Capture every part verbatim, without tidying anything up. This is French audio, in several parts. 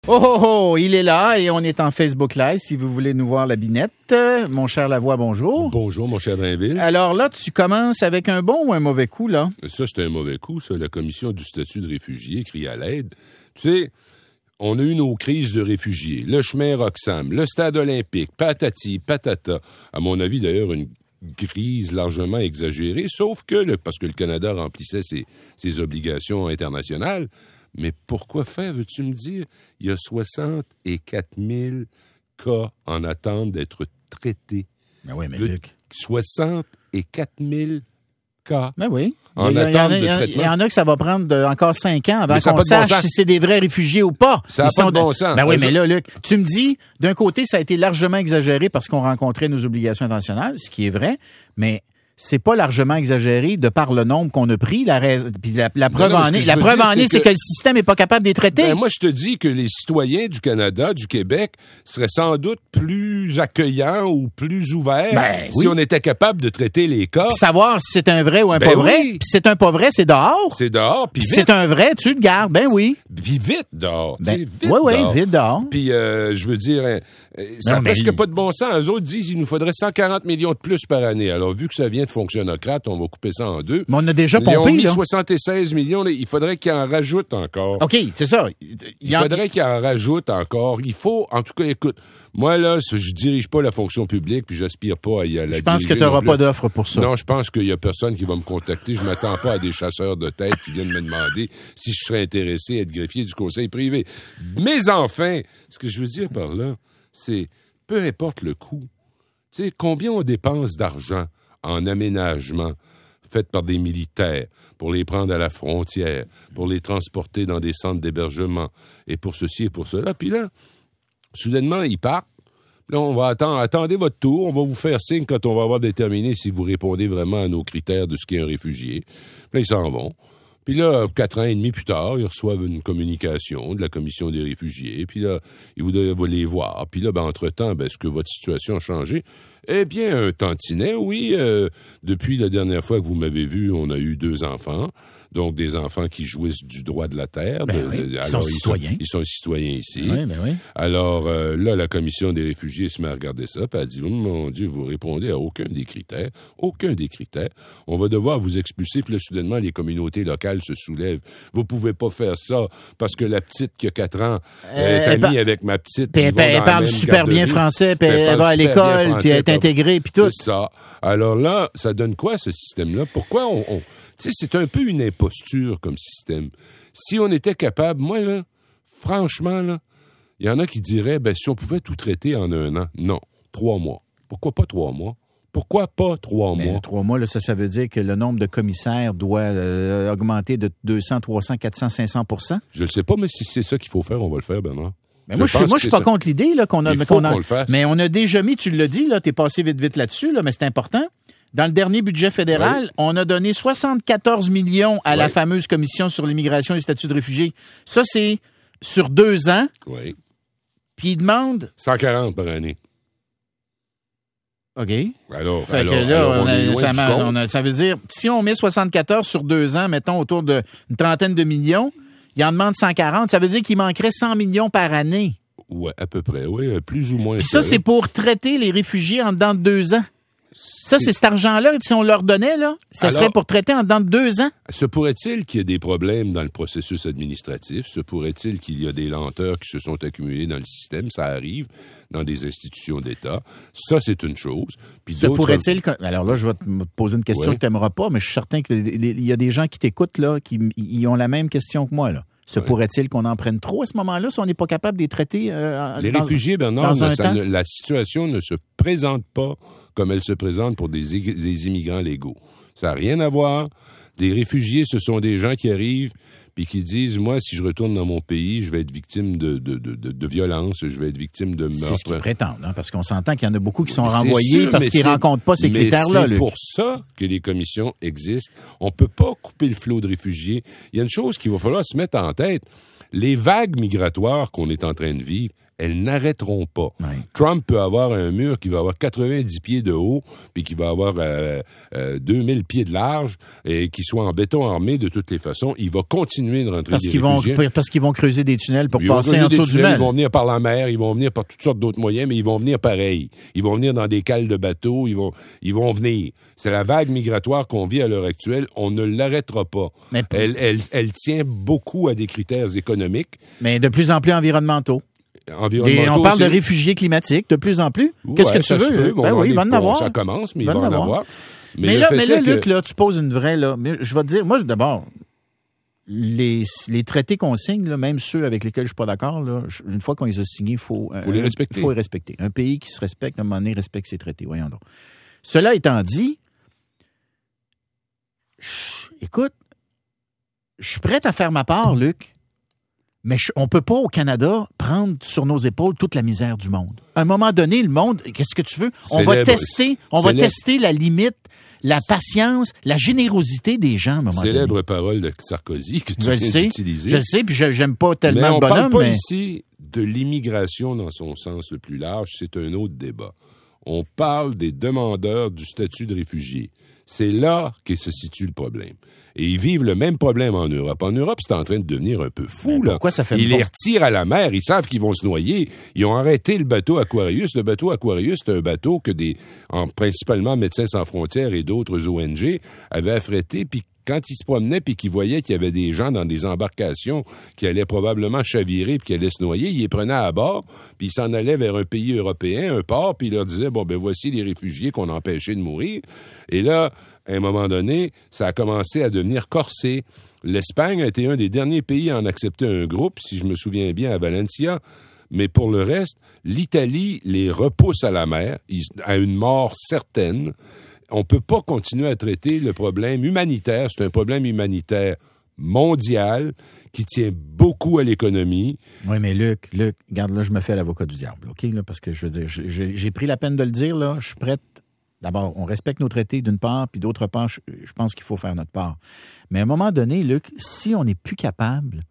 Oh, oh, oh, il est là et on est en Facebook Live si vous voulez nous voir la binette. Mon cher Lavoie, bonjour. Bonjour, mon cher Drainville. Alors là, tu commences avec un bon ou un mauvais coup, là? Ça, c'est un mauvais coup, ça. La commission du statut de réfugié crie à l'aide. Tu sais, on a eu nos crises de réfugiés. Le chemin Roxham, le stade olympique, patati, patata. À mon avis, d'ailleurs, une crise largement exagérée, sauf que, le, parce que le Canada remplissait ses, ses obligations internationales. Mais pourquoi faire, veux-tu me dire? Il y a soixante-quatre mille cas en attente d'être traités. Ben oui, mais De, Luc. soixante-quatre mille cas Ben oui. en il y a, attente il y a, de traitement. Il y en a que ça va prendre de, encore cinq ans avant Mais ça qu'on a pas de bon sache sens. si c'est des vrais réfugiés ou pas. Ça n'a Ils pas sont de bon sens. Ben oui, Eux mais là, Luc, tu me dis, d'un côté, ça a été largement exagéré parce qu'on rencontrait nos obligations internationales, ce qui est vrai, mais c'est pas largement exagéré de par le nombre qu'on a pris. La, rais... Puis la, la preuve non, en ce que est, je la veux preuve dire, en c'est est, c'est que- que le système est pas capable de les traiter. Ben, moi, je te dis que les citoyens du Canada, du Québec, seraient sans doute plus accueillants ou plus ouverts Ben, si oui. on était capable de traiter les cas. Puis savoir si c'est un vrai ou un Ben pas vrai. oui. Puis si c'est un pas vrai, c'est dehors. C'est dehors, puis Puis vite. c'est un vrai, tu le gardes. Ben oui. Puis vite dehors. Ben, tu sais, vite oui, oui, dehors. vite dehors. Puis, euh, je veux dire, euh, ça n'a Non, mais presque lui- pas de bon sens. Eux autres disent qu'il nous faudrait cent quarante millions de plus par année. Alors, vu que ça vient de fonctionnocrates, on va couper ça en deux. Mais on a déjà Ils ont pompé, mis là. soixante-seize millions. là. Il faudrait qu'ils en rajoutent encore. OK, c'est ça. Il Il y en- faudrait qu'il en rajoute encore. Il faut, en tout cas, écoute, moi, là, je dirige pas la fonction publique, puis j'aspire pas à y aller. Je pense que tu n'auras pas d'offre pour ça. Non, je pense qu'il y a personne qui va me contacter. Je m'attends pas à des chasseurs de tête qui viennent me demander si je serais intéressé à être greffier du conseil privé. Mais enfin, ce que je veux dire par là, c'est, peu importe le coût, tu sais, combien on dépense d'argent en aménagement fait par des militaires, pour les prendre à la frontière, pour les transporter dans des centres d'hébergement, et pour ceci et pour cela. Puis là, soudainement, ils partent. Là, on va attendre, attendez votre tour. On va vous faire signe quand on va avoir déterminé si vous répondez vraiment à nos critères de ce qu'est un réfugié. Puis là, ils s'en vont. Puis là, quatre ans et demi plus tard, ils reçoivent une communication de la Commission des réfugiés. Puis là, ils vous devez les voir. Puis là, ben, entre-temps, ben, est-ce que votre situation a changé? Eh bien, un tantinet, oui. Euh, depuis la dernière fois que vous m'avez vu, on a eu deux enfants. Donc, des enfants qui jouissent du droit de la terre. Ben De- oui, de- ils alors, sont citoyens. Ils sont citoyens ici. Oui, ben oui. Alors euh, là, la Commission des réfugiés se met à regarder ça, puis elle dit, oh, mon Dieu, vous répondez à aucun des critères, aucun des critères. On va devoir vous expulser, puis là, soudainement, les communautés locales se soulèvent. Vous pouvez pas faire ça, parce que la petite qui a quatre ans Euh, est elle amie par- avec ma petite. Puis ils elle, vont elle dans la parle même super bien garderie. français, puis Puis elle, parle va à super bien l'école, puis français, elle est puis- intégrée, puis tout. C'est ça. Alors là, ça donne quoi, ce système-là? Pourquoi on... on... Tu sais, c'est un peu une imposture comme système. Si on était capable, moi, là, franchement, là, il y en a qui diraient, ben, si on pouvait tout traiter en un an. Non, trois mois. Pourquoi pas trois mois? Pourquoi pas trois Mais mois? trois mois, là, ça, ça veut dire que le nombre de commissaires doit euh, augmenter de deux cents, trois cents, quatre cents, cinq cents pour cent. Je ne sais pas, mais si c'est ça qu'il faut faire, on va le faire, Bernard. Mais moi, je, suis- pense moi, que je suis c'est pas ça. contre l'idée là, qu'on a. Il mais faut qu'on a- qu'on le fasse. Mais on a déjà mis, tu l'as dit, là, t'es passé vite, vite là-dessus, là, mais c'est important. Dans le dernier budget fédéral, Oui. on a donné soixante-quatorze millions à la Oui. fameuse commission sur l'immigration et les statuts de réfugiés. Ça, c'est sur deux ans, Oui. puis ils demandent... cent quarante par année. OK. Alors, Fait alors, que là, alors, on on a- est loin ça, du m'a- compte. on a- ça veut dire, si on met soixante-quatorze sur deux ans, mettons autour d'une trentaine de millions, il en demande cent quarante, ça veut dire qu'il manquerait cent millions par année. Ouais, à peu près, oui, plus ou moins. Puis ça, là. c'est pour traiter les réfugiés en dedans de deux ans. Ça, c'est cet argent-là, si on leur donnait, là, ça Alors- serait pour traiter en dedans de deux ans. Se pourrait-il qu'il y ait des problèmes dans le processus administratif? Se pourrait-il qu'il y a des lenteurs qui se sont accumulées dans le système? Ça arrive dans des institutions d'État. Ça, c'est une chose. Puis Se d'autres- pourrait-il... que- Alors là, je vais te me poser une question Ouais. que tu n'aimeras pas, mais je suis certain qu'il y a des gens qui t'écoutent, là, qui ils ont la même question que moi, là. Se Ouais. pourrait-il qu'on en prenne trop à ce moment-là si on n'est pas capable de les traiter euh, Les dans- réfugiés, Bernard, dans un là, ça temps? ne- la situation ne se présente pas comme elle se présente pour des, ég- des immigrants légaux. Ça n'a rien à voir. Des réfugiés, ce sont des gens qui arrivent puis qui disent, moi, si je retourne dans mon pays, je vais être victime de, de, de, de, de violence, je vais être victime de C'est ce qu'ils meurtre. prétendent, hein, parce qu'on s'entend qu'il y en a beaucoup qui sont Mais c'est renvoyés sûr, parce mais qu'ils ne c'est- rencontrent pas ces mais critères-là. C'est Luc. pour ça que les commissions existent. On ne peut pas couper le flot de réfugiés. Il y a une chose qu'il va falloir se mettre en tête. Les vagues migratoires qu'on est en train de vivre, elles n'arrêteront pas. Ouais. Trump peut avoir un mur qui va avoir quatre-vingt-dix pieds de haut, puis qui va avoir euh, euh, deux mille pieds de large, et qui soit en béton armé de toutes les façons. Il va continuer de rentrer parce des qu'ils réfugiés. vont Parce qu'ils vont creuser des tunnels pour ils passer en dessous du tunnels, mur. Ils vont venir par la mer, ils vont venir par toutes sortes d'autres moyens, mais ils vont venir pareil. Ils vont venir dans des cales de bateaux, ils vont, ils vont venir. C'est la vague migratoire qu'on vit à l'heure actuelle. On ne l'arrêtera pas. Mais, elle, elle, elle tient beaucoup à des critères économiques. Mais de plus en plus environnementaux. Environnementaux Et on parle aussi. de réfugiés climatiques de plus en plus. Ouais, Qu'est-ce que tu ça se veux? peut. Bon, Ben oui, il va en bon, avoir. Ça commence, mais il va va en avoir. avoir. Mais, Mais le là, fait mais là est que- Luc, là, tu poses une vraie, là. Mais je vais te dire, moi, d'abord, les, les traités qu'on signe, là, même ceux avec lesquels je suis pas d'accord, là, je- une fois qu'on les a signés, il faut, Faut les un- respecter. faut les respecter. Un pays qui se respecte, à un moment donné, respecte ses traités. Voyons donc. Cela étant dit, je- écoute, je suis prêt à faire ma part, Luc, mais je- on peut pas, au Canada, prendre sur nos épaules toute la misère du monde. À un moment donné, le monde, qu'est-ce que tu veux? On va Célèbre- tester, on va célèbre- tester la limite, la patience, la générosité des gens, à un moment donné. Célèbre parole de Sarkozy que tu Je le viens sais, d'utiliser. je le sais, puis je- j'aime pas tellement mais on le parle bonhomme, pas mais... ici de l'immigration dans son sens le plus large, c'est un autre débat. On parle des demandeurs du statut de réfugié. C'est là que se situe le problème. Et ils vivent le même problème en Europe. En Europe, c'est en train de devenir un peu fou, Mais là. pourquoi ça fait Ils bon? les retirent à la mer, ils savent qu'ils vont se noyer. Ils ont arrêté le bateau Aquarius. Le bateau Aquarius, c'est un bateau que des, en, principalement Médecins sans frontières et d'autres O N G avaient affrété, puis quand ils se promenaient puis qu'ils voyaient qu'il y avait des gens dans des embarcations qui allaient probablement chavirer puis qui allaient se noyer, ils les prenaient à bord, puis ils s'en allaient vers un pays européen, un port, puis ils leur disaient, bon, ben voici les réfugiés qu'on a empêchés de mourir. Et là, à un moment donné, ça a commencé à devenir corsé. L'Espagne a été un des derniers pays à en accepter un groupe, si je me souviens bien, à Valencia. Mais pour le reste, l'Italie les repousse à la mer, ils- à une mort certaine. On ne peut pas continuer à traiter le problème humanitaire. C'est un problème humanitaire mondial qui tient beaucoup à l'économie. Oui, mais Luc, Luc, regarde, là, je me fais l'avocat du diable, OK? Là, parce que je veux dire, j'ai j'ai pris la peine de le dire, là, je suis prête. D'abord, on respecte nos traités d'une part, puis d'autre part, je, je pense qu'il faut faire notre part. Mais à un moment donné, Luc, si on n'est plus capable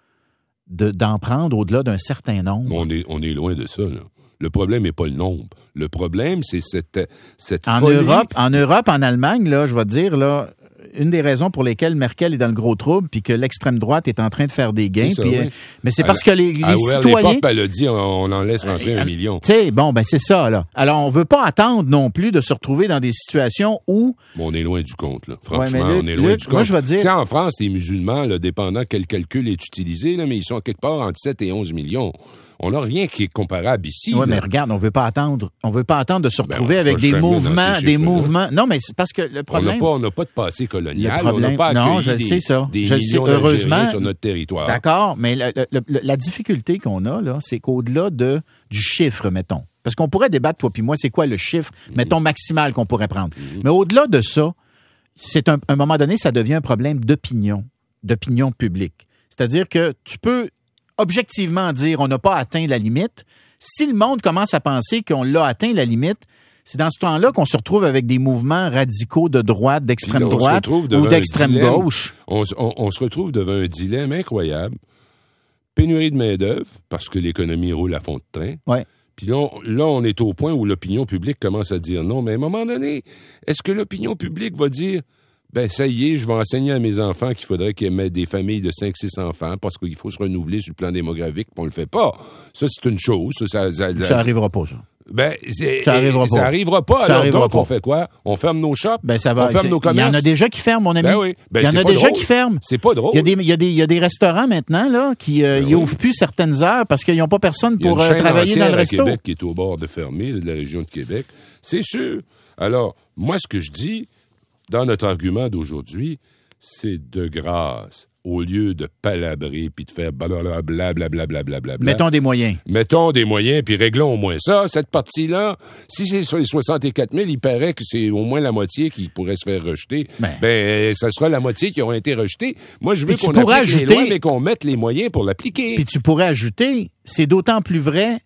de, d'en prendre au-delà d'un certain nombre... On est, on est loin de ça, là. Le problème n'est pas le nombre. Le problème, c'est cette, cette En folie. Europe, en Europe, en Allemagne, là, je vais te dire, là, une des raisons pour lesquelles Merkel est dans le gros trouble, puis que l'extrême droite est en train de faire des gains, C'est ça, puis, oui. euh, mais c'est À parce la- que les, les À ouvert les citoyens... portes, elle a dit, on, on en laisse rentrer Euh, un million. Tu sais, bon, ben c'est ça, là. Alors, on veut pas attendre non plus de se retrouver dans des situations où... Bon, on est loin du compte, là. Ouais, Franchement, mais Luc, on est loin Luc, du compte. moi, je vais te dire- Tu sais, en France, les musulmans, là, dépendant quel calcul est utilisé, là, mais ils sont quelque part entre sept et onze millions. On n'a rien qui est comparable ici. Oui, là. mais regarde, on veut pas attendre. On veut pas attendre de se Ben, retrouver on avec sera des jamais dans mouvements, ces des chiffres-là. mouvements. Non, mais c'est parce que le On n'a problème... pas, on n'a pas de passé colonial. Le problème- on n'a pas non, accueilli je le des, sais, ça. des Je le sais, millions heureusement. d'Algériens sur notre territoire. D'accord, mais le- le- le- la difficulté qu'on a, là, c'est qu'au-delà de du chiffre, mettons, parce qu'on pourrait débattre, toi puis moi, c'est quoi le chiffre, mettons, maximal qu'on pourrait prendre. Mais au-delà de ça, c'est un, à un moment donné, ça devient un problème d'opinion, d'opinion publique. C'est-à-dire que tu peux objectivement dire on n'a pas atteint la limite. Si le monde commence à penser qu'on l'a atteint la limite, c'est dans ce temps-là qu'on se retrouve avec des mouvements radicaux de droite, d'extrême Puis là, on se droite retrouve devant ou un d'extrême dilemme. gauche. On, s- on- on se retrouve devant un dilemme incroyable. Pénurie de main-d'œuvre, parce que l'économie roule à fond de train. Ouais. Puis là, on- là, on est au point où l'opinion publique commence à dire non. Mais à un moment donné, est-ce que l'opinion publique va dire ben ça y est, je vais enseigner à mes enfants qu'il faudrait qu'ils mettent des familles de cinq six enfants parce qu'il faut se renouveler sur le plan démographique, puis on le fait pas. Ça, c'est une chose. Ça, ça, ça- Ça arrivera pas, ça. ben, c'est- Ça arrivera ça pas. arrivera pas. Ça Alors, arrivera donc, pas. on fait quoi? On ferme nos shops? Ben, ça va. On ferme c'est- nos Il y commerces? en a déjà qui ferment, mon ami. Ben oui. Ben, il y en c'est a pas déjà drôle. qui ferment. C'est pas drôle. Il y a des, il y a des, il y a des restaurants maintenant, là, qui, euh, Ben ils oui. ouvrent plus certaines heures parce qu'ils n'ont pas personne Il y a pour une euh, chaîne travailler dans entière le à resto. Québec qui est au bord de fermer, de la région de Québec. C'est sûr. Alors, moi, ce que je dis dans notre argument d'aujourd'hui, c'est de grâce, au lieu de palabrer puis de faire blablabla, blablabla, blablabla, Mettons des moyens. mettons des moyens puis réglons au moins ça. Cette partie-là, si c'est sur les soixante-quatre mille, il paraît que c'est au moins la moitié qui pourrait se faire rejeter. Ben. Ben, ça sera la moitié qui auront été rejetés. Moi, je veux Puis tu qu'on pourrais applique les ajouter- lois, mais qu'on mette les moyens pour l'appliquer. Puis tu pourrais ajouter, c'est d'autant plus vrai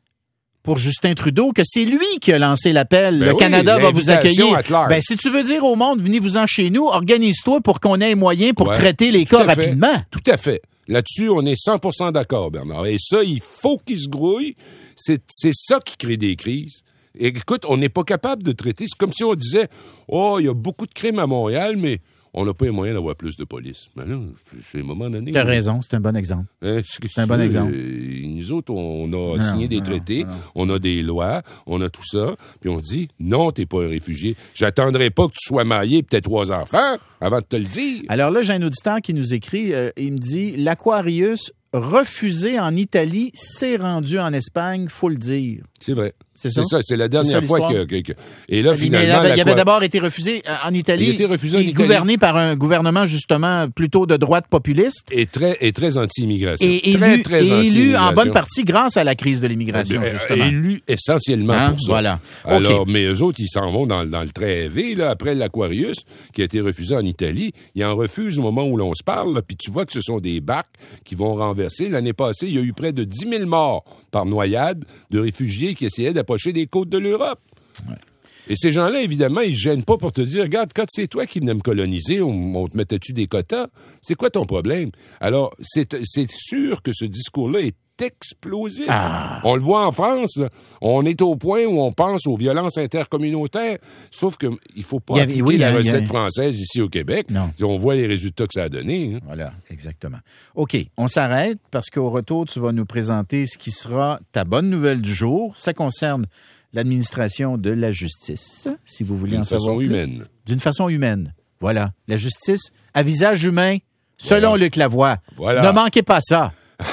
pour Justin Trudeau que c'est lui qui a lancé l'appel. Ben le oui, Canada va vous l'invitation accueillir. at large. Ben, si tu veux dire au monde, venez-vous-en chez nous, organise-toi pour qu'on ait moyen pour Ouais, traiter les tout cas à fait. rapidement. Tout à fait. Là-dessus, on est cent pour cent d'accord, Bernard. Et ça, il faut qu'il se grouille. C'est, c'est ça qui crée des crises. Et écoute, on n'est pas capable de traiter. C'est comme si on disait, oh, il y a beaucoup de crimes à Montréal, mais on n'a pas les moyens d'avoir plus de police. Mais là, c'est un moment donné. Tu as raison, c'est un bon exemple. Hein, c'est, c'est un bon exemple. Euh, nous autres, on a non, signé des non, traités, non, non. on a des lois, on a tout ça, puis on dit, non, t'es pas un réfugié. J'attendrai pas que tu sois marié et que t'aies trois enfants avant de te le dire. Alors là, j'ai un auditeur qui nous écrit, euh, il me dit, l'Aquarius refusé en Italie, s'est rendu en Espagne, faut le dire. C'est vrai. C'est ça? C'est ça, c'est la dernière c'est fois que, que, que... Et là, Mais finalement... il avait, il avait quoi... d'abord été refusé en Italie. Il a été refusé en Italie. Gouverné par un gouvernement, justement, plutôt de droite populiste. Et très, et très anti-immigration. Et très, élu, très et anti-immigration. élu en bonne partie grâce à la crise de l'immigration, Euh, justement. Élu essentiellement Hein? pour ça. Voilà. Alors, okay. mais eux autres, ils s'en vont dans, dans le très élevé, là, après l'Aquarius, qui a été refusé en Italie. Ils en refusent au moment où l'on se parle, là, puis tu vois que ce sont des barques qui vont renverser. L'année passée, il y a eu près de dix mille morts par noyade de réfugiés qui essayaient d'approcher des côtes de l'Europe. Ouais. Et ces gens-là, évidemment, ils ne gênent pas pour te dire, regarde, quand c'est toi qui venais me coloniser, on, on te mettait-tu des quotas? C'est quoi ton problème? Alors, c'est, c'est sûr que ce discours-là est explosif. Ah. On le voit en France, là. On est au point où on pense aux violences intercommunautaires, sauf que il faut pas avait, appliquer oui, la a, recette a... française ici au Québec. Non. On voit les résultats que ça a donné. Hein. Voilà, exactement. OK, on s'arrête parce qu'au retour, tu vas nous présenter ce qui sera ta bonne nouvelle du jour. Ça concerne l'administration de la justice, si vous voulez D'une en savoir plus. D'une façon humaine. D'une façon humaine. Voilà. La justice à visage humain, selon voilà. Luc Lavoie. Voilà. Ne manquez pas ça.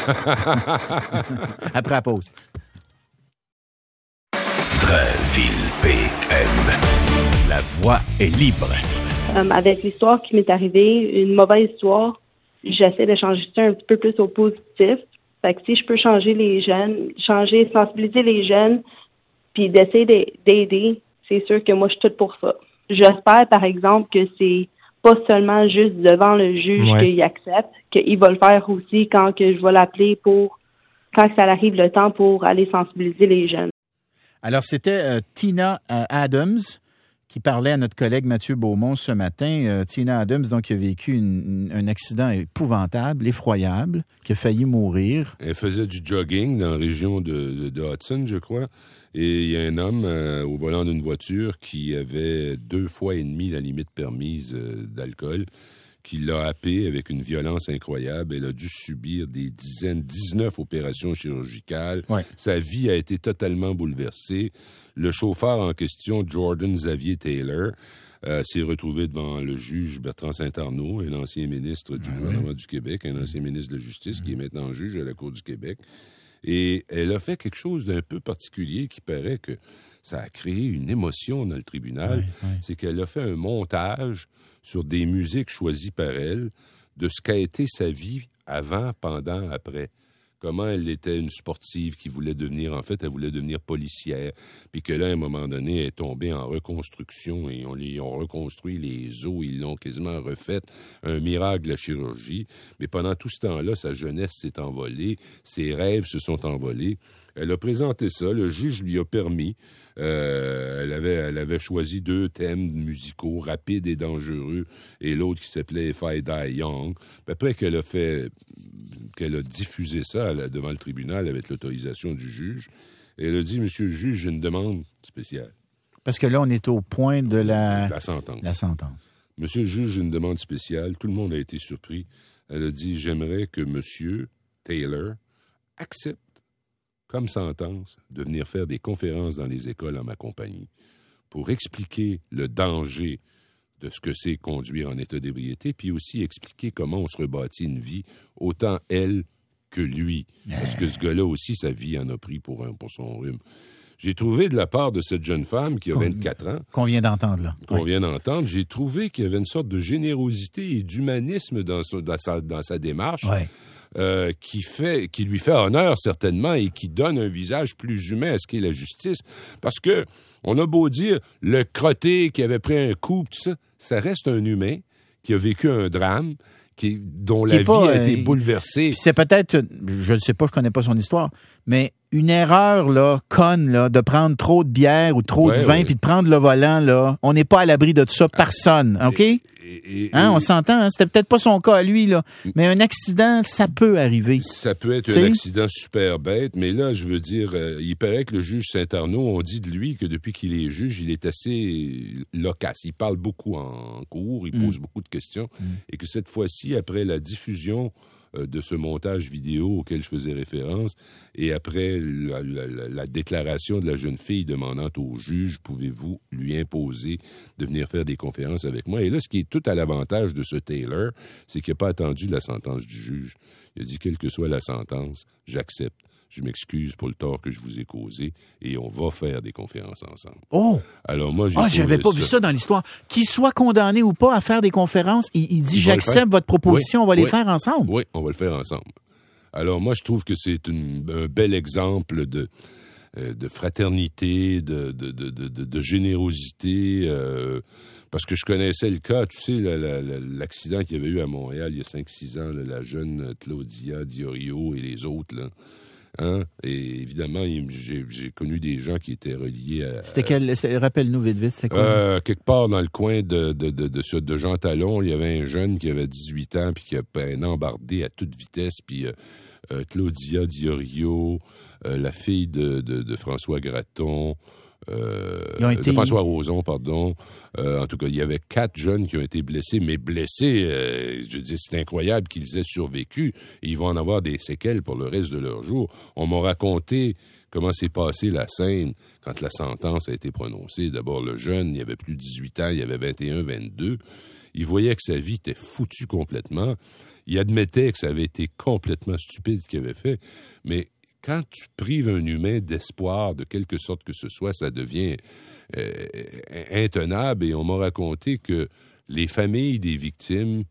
Après la pause. Drainville P M. La voix est libre. Um, avec l'histoire qui m'est arrivée, une mauvaise histoire, j'essaie de changer ça un petit peu plus au positif. Fait que si je peux changer les jeunes, changer, sensibiliser les jeunes, puis d'essayer d'aider, c'est sûr que moi, je suis toute pour ça. J'espère, par exemple, que c'est pas seulement juste devant le juge ouais. qu'il accepte, qu'il va le faire aussi quand que je vais l'appeler pour, quand ça arrive le temps pour aller sensibiliser les jeunes. Alors, c'était euh, Tina euh, Adams qui parlait à notre collègue Mathieu Beaumont ce matin. Euh, Tina Adams, donc, qui a vécu une, une, un accident épouvantable, effroyable, qui a failli mourir. Elle faisait du jogging dans la région de, de, de Hudson, je crois. Et il y a un homme euh, au volant d'une voiture qui avait deux fois et demi la limite permise euh, d'alcool, qui l'a happé avec une violence incroyable. Elle a dû subir des dizaines, dix-neuf opérations chirurgicales. Ouais. Sa vie a été totalement bouleversée. Le chauffeur en question, Jordan Xavier Taylor, euh, s'est retrouvé devant le juge Bertrand Saint-Arnaud, un ancien ministre du ah, gouvernement ouais. du Québec, un ancien ministre de la Justice, mmh. qui est maintenant juge à la Cour du Québec. Et elle a fait quelque chose d'un peu particulier qui paraît que ça a créé une émotion dans le tribunal. Oui, oui. C'est qu'elle a fait un montage sur des musiques choisies par elle de ce qu'a été sa vie avant, pendant, après. Comment elle était une sportive qui voulait devenir, en fait, elle voulait devenir policière, puis que là, à un moment donné, elle est tombée en reconstruction et on les ont reconstruit les os, ils l'ont quasiment refait, un miracle de la chirurgie. Mais pendant tout ce temps-là, sa jeunesse s'est envolée, ses rêves se sont envolés. Elle a présenté ça, le juge lui a permis. Euh, elle, avait, elle avait choisi deux thèmes musicaux, rapides et dangereux, et l'autre qui s'appelait If I Die Young. Puis après qu'elle a fait, qu'elle a diffusé ça là, devant le tribunal avec l'autorisation du juge, elle a dit, Monsieur le juge, j'ai une demande spéciale. Parce que là, on est au point de la, la sentence. La sentence. Monsieur le juge, j'ai une demande spéciale. Tout le monde a été surpris. Elle a dit, j'aimerais que Monsieur Taylor accepte comme sentence, de venir faire des conférences dans les écoles en ma compagnie pour expliquer le danger de ce que c'est conduire en état d'ébriété, puis aussi expliquer comment on se rebâtit une vie, autant elle que lui. Parce que ce gars-là aussi, sa vie en a pris pour, un, pour son rhume. J'ai trouvé de la part de cette jeune femme qui a vingt-quatre ans... Qu'on vient d'entendre, là. Qu'on oui. vient d'entendre, j'ai trouvé qu'il y avait une sorte de générosité et d'humanisme dans, sa, dans, sa, dans sa démarche. Oui. Euh, qui fait, qui lui fait honneur certainement et qui donne un visage plus humain à ce qu'est la justice. Parce que on a beau dire le crotté qui avait pris un coup, tout ça, ça reste un humain qui a vécu un drame, qui, dont qui la vie pas, a été euh, bouleversée. C'est peut-être, je ne sais pas, je connais pas son histoire, mais une erreur là, conne là, de prendre trop de bière ou trop ouais, de vin, ouais. puis de prendre le volant là, on n'est pas à l'abri de tout ça, personne, ok? Et, Et, et, Hein, et, on s'entend, hein? C'était peut-être pas son cas à lui, là. Mais un accident, ça peut arriver. Ça peut être T'sais? un accident super bête, mais là, je veux dire, euh, il paraît que le juge Saint-Arnaud, on dit de lui que depuis qu'il est juge, il est assez loquace. Il parle beaucoup en cours, il Mm. pose beaucoup de questions, mm. et que cette fois-ci, après la diffusion euh, de ce montage vidéo auquel je faisais référence, et après la, la, la, la déclaration de la jeune fille demandant au juge, pouvez-vous lui imposer de venir faire des conférences avec moi? Et là, ce qui est tout à l'avantage de ce Taylor, c'est qu'il n'a pas attendu la sentence du juge. Il a dit, quelle que soit la sentence, j'accepte. Je m'excuse pour le tort que je vous ai causé et on va faire des conférences ensemble. Oh! Alors moi, j'ai Ah, j'avais pas ça... vu ça dans l'histoire. Qu'il soit condamné ou pas à faire des conférences, il, il dit, il j'accepte votre proposition, oui, on va les oui, faire ensemble. Oui, on va le faire ensemble. Alors moi, je trouve que c'est une, un bel exemple de, euh, de fraternité, de, de, de, de, de générosité, euh, parce que je connaissais le cas, tu sais, la, la, la, l'accident qu'il y avait eu à Montréal il y a cinq six ans, là, la jeune Claudia Diorio et les autres, là. Hein? Et évidemment, j'ai, j'ai connu des gens qui étaient reliés à... C'était quel... Rappelle-nous vite, vite, c'était quoi? Euh, quelque part dans le coin de, de, de, de, de Jean Talon, il y avait un jeune qui avait dix-huit ans puis qui a un embardé à toute vitesse, puis euh, euh, Claudia Diorio, euh, la fille de, de, de François Gratton... Euh, été... de François Roson, pardon. Euh, en tout cas, il y avait quatre jeunes qui ont été blessés, mais blessés, euh, je dis, c'est incroyable qu'ils aient survécu. Et ils vont en avoir des séquelles pour le reste de leur jour. On m'a raconté comment s'est passée la scène quand la sentence a été prononcée. D'abord, le jeune, il avait plus de dix-huit ans, il avait vingt et un, vingt-deux. Il voyait que sa vie était foutue complètement. Il admettait que ça avait été complètement stupide ce qu'il avait fait, mais quand tu prives un humain d'espoir, de quelque sorte que ce soit, ça devient euh, intenable. Et on m'a raconté que les familles des victimes,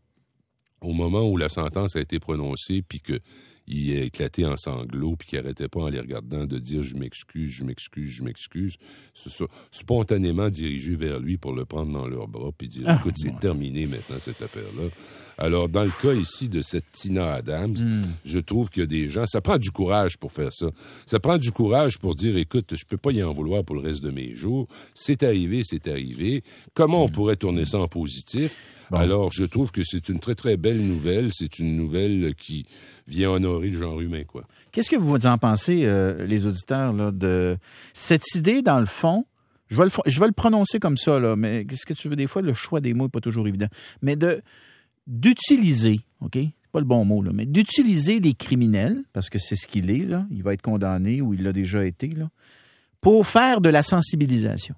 au moment où la sentence a été prononcée, puis qu'il a éclaté en sanglots, puis qu'il n'arrêtait pas en les regardant de dire « je m'excuse, je m'excuse, je m'excuse », se sont spontanément dirigés vers lui pour le prendre dans leurs bras, puis dire « écoute, c'est terminé maintenant cette affaire-là ». Alors, dans le cas ici de cette Tina Adams, mm. je trouve qu'il y a des gens... Ça prend du courage pour faire ça. Ça prend du courage pour dire, écoute, je peux pas y en vouloir pour le reste de mes jours. C'est arrivé, c'est arrivé. Comment on mm. pourrait tourner ça en positif? Bon. Alors, je trouve que c'est une très, très belle nouvelle. C'est une nouvelle qui vient honorer le genre humain, quoi. Qu'est-ce que vous en pensez, euh, les auditeurs, là, de cette idée, dans le fond, je vais le, je vais le prononcer comme ça, là, mais qu'est-ce que tu veux? Des fois, le choix des mots n'est pas toujours évident. Mais de... d'utiliser, OK, c'est pas le bon mot, là, mais d'utiliser les criminels, parce que c'est ce qu'il est, là, il va être condamné ou il l'a déjà été, là, pour faire de la sensibilisation.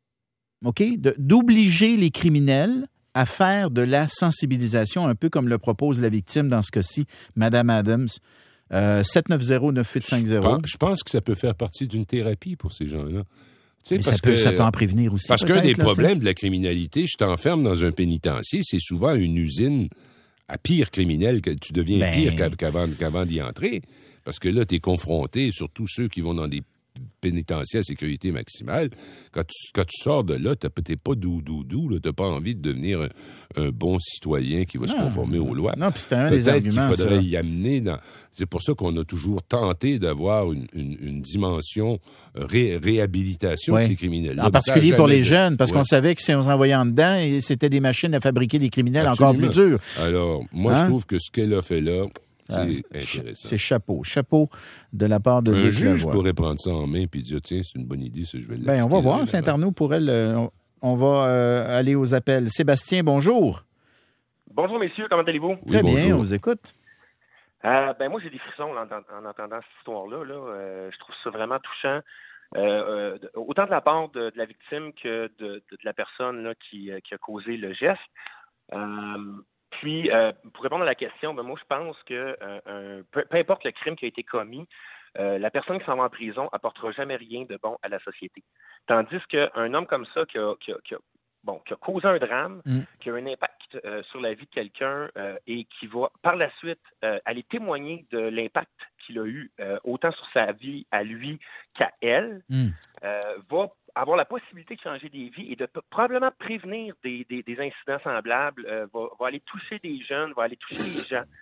OK? De, d'obliger les criminels à faire de la sensibilisation, un peu comme le propose la victime dans ce cas-ci, Mme Adams. Euh, sept neuf zéro neuf huit cinq zéro. Je pense, je pense que ça peut faire partie d'une thérapie pour ces gens-là. Tu sais, mais parce ça, peut, que, ça peut en prévenir aussi. Parce qu'un des là, problèmes t'sais. de la criminalité, je t'enferme dans un pénitencier, c'est souvent une usine à pire criminel, que tu deviens ben... pire qu'avant, qu'avant d'y entrer. Parce que là, tu es confronté, surtout ceux qui vont dans des pénitentiaires à sécurité maximale. Quand tu, quand tu sors de là, tu n'es pas doux-doux-doux, tu n'as pas envie de devenir un, un bon citoyen qui va non, se conformer aux lois. Non, puis c'était un Peut-être des arguments, qu'il faudrait ça. y amener dans... C'est pour ça qu'on a toujours tenté d'avoir une, une, une dimension ré, réhabilitation oui. de ces criminels. En particulier pour les de... jeunes, parce ouais. qu'on savait que si on les envoyait en dedans, c'était des machines à fabriquer des criminels Absolument. encore plus durs. Alors, moi, hein? je trouve que ce qu'elle a fait là, c'est ah, intéressant. C'est chapeau. Chapeau de la part de... Un juge pourrait prendre ça en main et dire, tiens, c'est une bonne idée, ça, je vais ben, on va voir. Saint-Arnaud pourrait le... On va euh, aller aux appels. Sébastien, bonjour. Bonjour, messieurs. Comment allez-vous? Très oui, bien, bonjour. on vous écoute. Euh, ben, moi, j'ai des frissons là, en, en entendant cette histoire-là. Là. Euh, je trouve ça vraiment touchant. Euh, euh, autant de la part de, de la victime que de, de, de la personne là, qui, qui a causé le geste. Euh, Puis, euh, pour répondre à la question, ben moi, je pense que euh, un, peu, peu importe le crime qui a été commis, euh, la personne qui s'en va en prison apportera jamais rien de bon à la société. Tandis qu'un homme comme ça qui a, qui a, qui a, bon, qui a causé un drame, mm. qui a un impact euh, sur la vie de quelqu'un euh, et qui va par la suite euh, aller témoigner de l'impact qu'il a eu, euh, autant sur sa vie à lui qu'à elle, mm. euh, va avoir la possibilité de changer des vies et de p- probablement prévenir des, des, des incidents semblables, euh, va, va aller toucher des jeunes, va aller toucher les gens.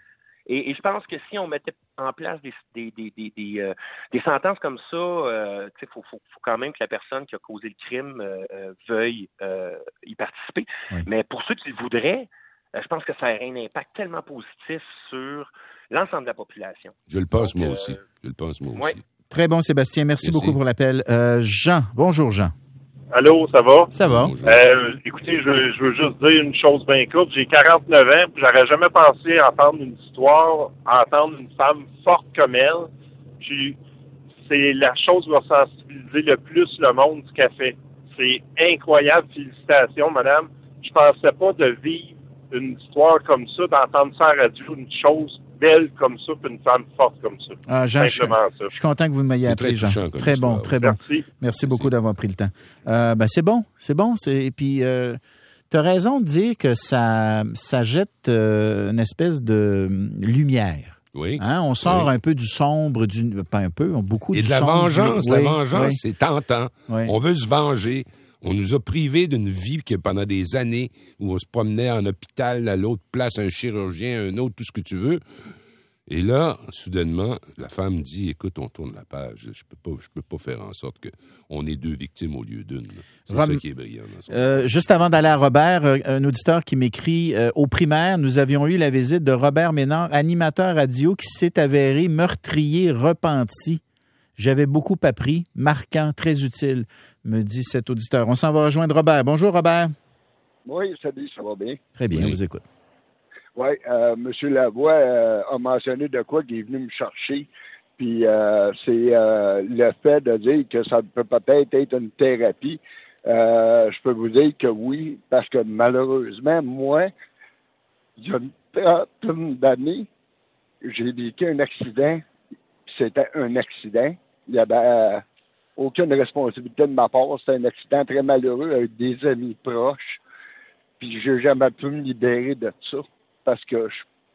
Et, et je pense que si on mettait en place des des des des, des, euh, des sentences comme ça, euh, tu sais, faut, faut faut quand même que la personne qui a causé le crime euh, veuille euh, y participer. Oui. Mais pour ceux qui le voudraient, euh, je pense que ça aurait un impact tellement positif sur l'ensemble de la population. Je le pense, Donc, moi euh, aussi. Je le pense, moi ouais. aussi. Très bon, Sébastien. Merci, Merci. beaucoup pour l'appel. Euh, Jean. Bonjour, Jean. Allô, ça va? Ça va. Euh, écoutez, je, je veux juste dire une chose bien courte. J'ai quarante-neuf ans, puis j'aurais jamais pensé entendre une histoire, entendre une femme forte comme elle. Puis c'est la chose qui va sensibiliser le plus le monde ce qu'elle fait. C'est incroyable. Félicitations, madame. Je pensais pas de vivre une histoire comme ça, d'entendre ça à la radio, une chose belle comme ça, puis une femme forte comme ça. Ah, Jean, Simplement je, ça. Je suis content que vous m'ayez appelé, Jean. Très histoire, bon, très bon. Merci. Merci, Merci beaucoup d'avoir pris le temps. Euh, ben, c'est bon, c'est bon. C'est, et puis, euh, tu as raison de dire que ça, ça jette euh, une espèce de lumière. Oui. Hein? On sort oui. un peu du sombre, du, pas un peu, beaucoup Et du de la sombre. vengeance. Du... La oui, vengeance, oui. c'est tentant. Oui. On veut se venger. On nous a privés d'une vie que pendant des années où on se promenait en hôpital, à l'autre place, un chirurgien, un autre, tout ce que tu veux. Et là, soudainement, la femme dit, écoute, on tourne la page. Je peux pas, je peux pas faire en sorte qu'on ait deux victimes au lieu d'une. C'est Rom... ça qui est brillant. Dans son euh, juste avant d'aller à Robert, un auditeur qui m'écrit, euh, au primaire, nous avions eu la visite de Robert Ménard, animateur radio qui s'est avéré meurtrier repenti. J'avais beaucoup appris, marquant, très utile, me dit cet auditeur. On s'en va rejoindre Robert. Bonjour, Robert. Oui, salut, ça va bien? Très bien, oui. on vous écoute. Oui, euh, M. Lavoie euh, a mentionné de quoi qu'il est venu me chercher. Puis euh, c'est euh, le fait de dire que ça peut peut-être être une thérapie. Euh, je peux vous dire que oui, parce que malheureusement, moi, il y a une trentaine d'années, j'ai vécu un accident. C'était un accident. Il n'y avait euh, aucune responsabilité de ma part. C'était un accident très malheureux avec des amis proches. Puis j'ai jamais pu me libérer de ça. Parce que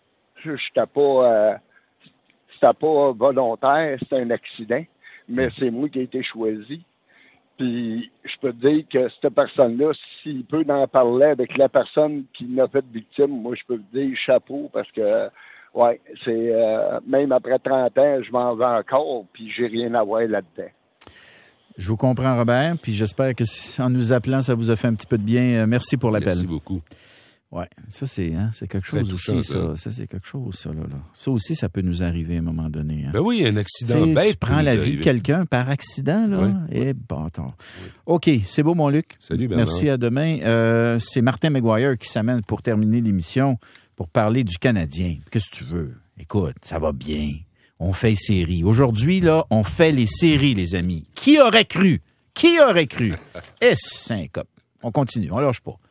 je n'étais pas, euh, c'était pas volontaire, c'était un accident, mais c'est moi qui ai été choisi. Puis je peux te dire que cette personne-là, s'il peut en parler avec la personne qui l'a fait victime, moi je peux te dire chapeau parce que ouais, c'est euh, même après trente ans, je m'en vais encore, puis j'ai rien à voir là-dedans. Je vous comprends, Robert, puis j'espère que en nous appelant, ça vous a fait un petit peu de bien. Merci pour l'appel. Merci beaucoup. Oui, ça, c'est, hein, c'est quelque chose touchant, aussi, ça. ça. Ça, c'est quelque chose, ça, là, là. Ça aussi, ça peut nous arriver à un moment donné. Hein. Ben oui, un accident T'sais, bête. Tu prends la vie arriver. de quelqu'un par accident, là. Oui. Et bâtard. Oui. OK, c'est beau, mon Luc. Salut, Bernard. Merci, à demain. Euh, c'est Martin McGuire qui s'amène pour terminer l'émission, pour parler du Canadien. Qu'est-ce que tu veux? Écoute, ça va bien. On fait les séries. Aujourd'hui, là, on fait les séries, les amis. Qui aurait cru? Qui aurait cru? Et syncope. On continue, on lâche pas.